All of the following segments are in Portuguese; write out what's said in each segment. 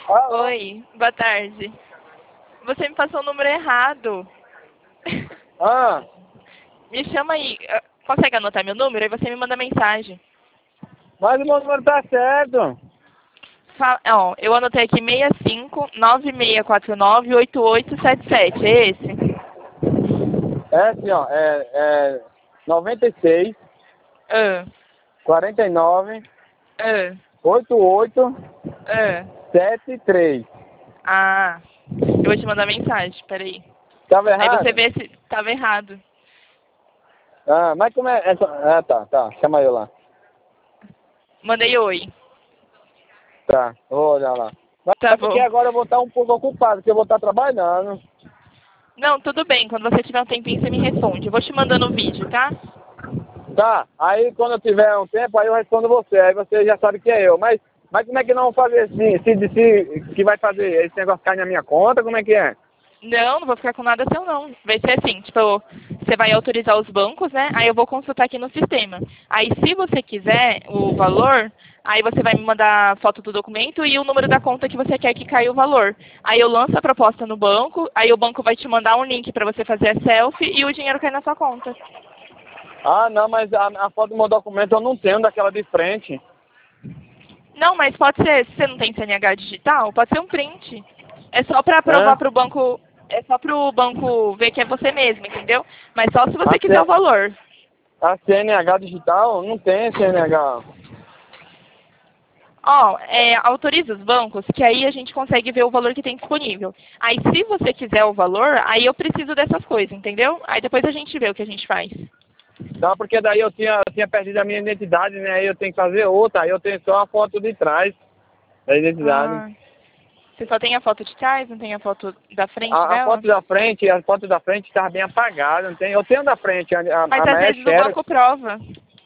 Alô? Oi, boa tarde. Você me passou o número errado. Ah, Me chama aí. Consegue anotar meu número? Aí você me manda mensagem. mas o meu número tá certo. Ó, eu anotei aqui 65 9649 8877. É esse? É assim, ó, é 96, Ah, 49, ah, 88, ah. 73. Ah, eu vou te mandar mensagem, peraí. Tava Aí você errado? vê se tava errado. Ah, mas como é essa? Ah, tá, chama eu lá. Mandei oi. Tá, eu vou olhar lá. Mas Tá é porque bom. agora eu vou estar um pouco ocupado, porque eu vou estar trabalhando. Não, tudo bem. Quando você tiver um tempinho, você me responde. Eu vou te mandando o vídeo, tá? Tá, aí quando eu tiver um tempo, aí eu respondo você, aí você já sabe que é eu. Mas como é que não fazer assim? Se que vai fazer esse negócio cair na minha conta, como é que é? Não, não vou ficar com nada seu, não. Vai ser assim, tipo, você vai autorizar os bancos, né? Aí eu vou consultar aqui no sistema. Aí, se você quiser o valor, aí você vai me mandar a foto do documento e o número da conta que você quer que caia o valor. Aí eu lanço a proposta no banco, aí o banco vai te mandar um link para você fazer a selfie e o dinheiro cai na sua conta. Ah, não, mas a foto do meu documento eu não tenho daquela de frente. Não, mas pode ser, se você não tem CNH digital, pode ser um print. É só para provar Hã? para o banco, é só para o banco ver que é você mesmo, entendeu? Mas só se A, você quiser o C, valor. a CNH digital não tem CNH. Ó, autoriza os bancos, que aí a gente consegue ver o valor que tem disponível. Aí, se você quiser o valor, aí eu preciso dessas coisas, entendeu? Aí depois a gente vê o que a gente faz. Tá, porque daí eu tinha perdido a minha identidade, né? Aí eu tenho que fazer outra, aí eu tenho só a foto de trás da identidade. Ah, você só tem a foto de trás, não tem a foto da frente A dela? foto da frente está bem apagada, não tem? Eu tenho da frente, Mas a às Maia vezes o Xerox. banco prova.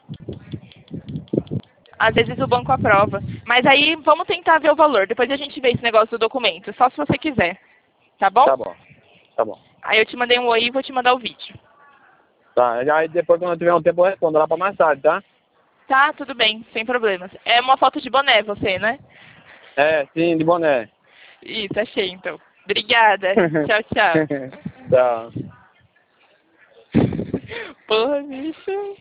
Às vezes o banco aprova. Mas aí vamos tentar ver o valor. Depois a gente vê esse negócio do documento. Só se você quiser. Tá bom? Tá bom, tá bom. Aí eu te mandei um oi e vou te mandar o vídeo. Tá, aí depois quando eu tiver um tempo eu respondo lá pra mais tarde, tá? Tá, tudo bem, sem problemas. É uma foto de boné você, né? É, sim, de boné. Isso, achei então. Obrigada. Tchau, tchau. Tchau. Porra, bicho.